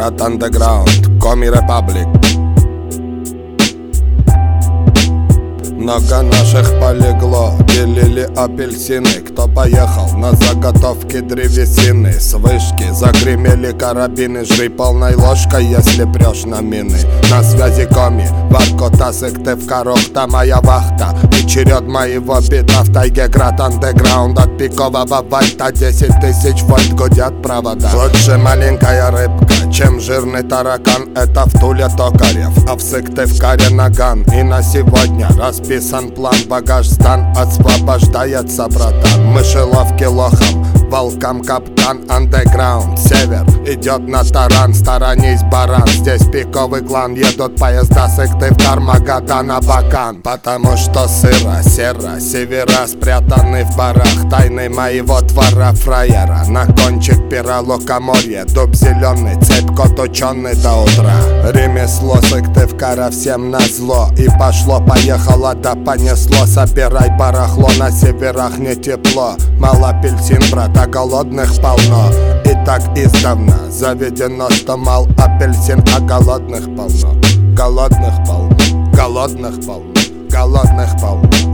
Сектеград андеграунд, Коми Репаблик. Много наших полегло, делили апельсины. Кто поехал на заготовки древесины? С вышки загремели карабины. Жри полной ложкой, если прешь на мины. На связи Коми, Воркута, Сыктывкар, Охта, моя вахта. И черед моего бита в тайге град андеграунд. От пикового вальта 10 тысяч вольт гудят провода. Лучше маленькая рыбка, чем жирный таракан. Это в Туле Токарев, а в Сыктывкаре Наган. И на сегодня расписан план, багаж сдан, освобождается братан. Мышеловки лохам, волкам капкан. Андеграунд, север, идет на таран. Сторонись, баран, здесь пиковый клан. Едут поезда Сыктывкар, Магадан, Абакан. Потому что сыро, серо, севера спрятаны в барах. Тайны моего двора фраера. На кончик пера лукоморье, дуб зеленый, цепь кот ученый до утра. Ремесло Сыктывкара всем назло. И пошло-поехало, да понесло. Собирай барахло, на северах не тепло. Мало апельсин, брат, а голодных полно. И так издавна заведено, что мал апельсин, а голодных полно. Голодных полно, голодных полно, голодных полно.